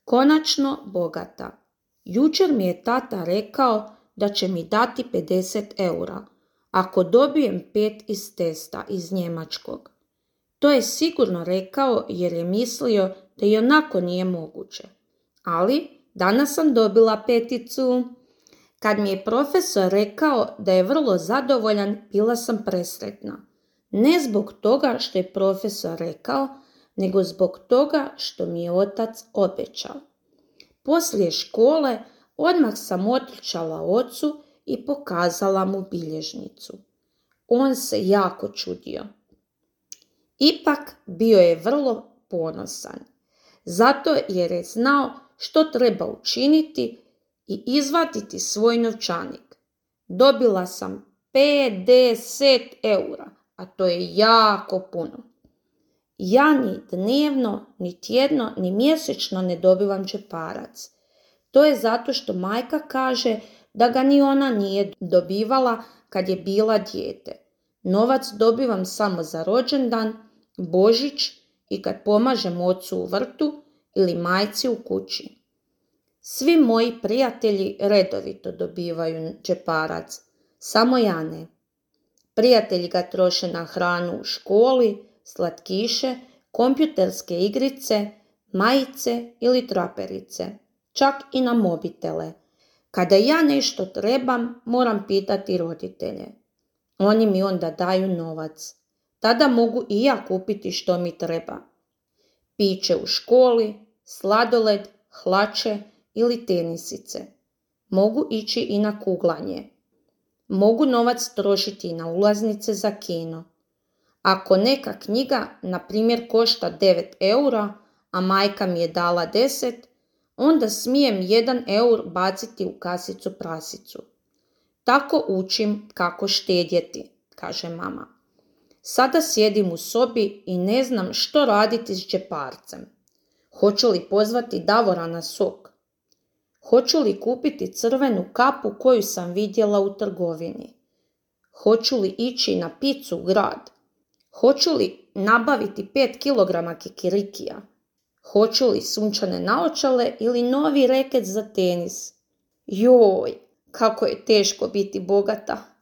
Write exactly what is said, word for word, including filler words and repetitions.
Konačno bogata. Jučer mi je tata rekao da će mi dati pedeset eura ako dobijem pet iz testa iz njemačkog. To je sigurno rekao jer je mislio da i onako nije moguće. Ali danas sam dobila peticu. Kad mi je profesor rekao da je vrlo zadovoljan, bila sam presretna. Ne zbog toga što je profesor rekao, nego zbog toga što mi je otac obećao. Poslije škole odmah sam otišla ocu i pokazala mu bilježnicu. On se jako čudio. Ipak bio je vrlo ponosan, zato jer je znao što treba učiniti i izvaditi svoj novčanik. Dobila sam pedeset eura, a to je jako puno. Ja ni dnevno, ni tjedno, ni mjesečno ne dobivam džeparac. To je zato što majka kaže da ga ni ona nije dobivala kad je bila dijete. Novac dobivam samo za rođendan, Božić i kad pomažem ocu u vrtu ili majci u kući. Svi moji prijatelji redovito dobivaju džeparac, samo ja ne. Prijatelji ga troše na hranu u školi, slatkiše, kompjuterske igrice, majice ili traperice, čak i na mobitele. Kada ja nešto trebam, moram pitati roditelje. Oni mi onda daju novac. Tada mogu i ja kupiti što mi treba. Piće u školi, sladoled, hlače ili tenisice. Mogu ići i na kuglanje. Mogu novac trošiti i na ulaznice za kino. Ako neka knjiga, na primjer, košta devet eura, a majka mi je dala deset, onda smijem jedan eur baciti u kasicu prasicu. Tako učim kako štedjeti, kaže mama. Sada sjedim u sobi i ne znam što raditi s džeparcem. Hoću li pozvati Davora na sok? Hoću li kupiti crvenu kapu koju sam vidjela u trgovini? Hoću li ići na picu u grad? Hoću li nabaviti pet kilograma kikirikija? Hoću li sunčane naočale ili novi reket za tenis? Joj, kako je teško biti bogata.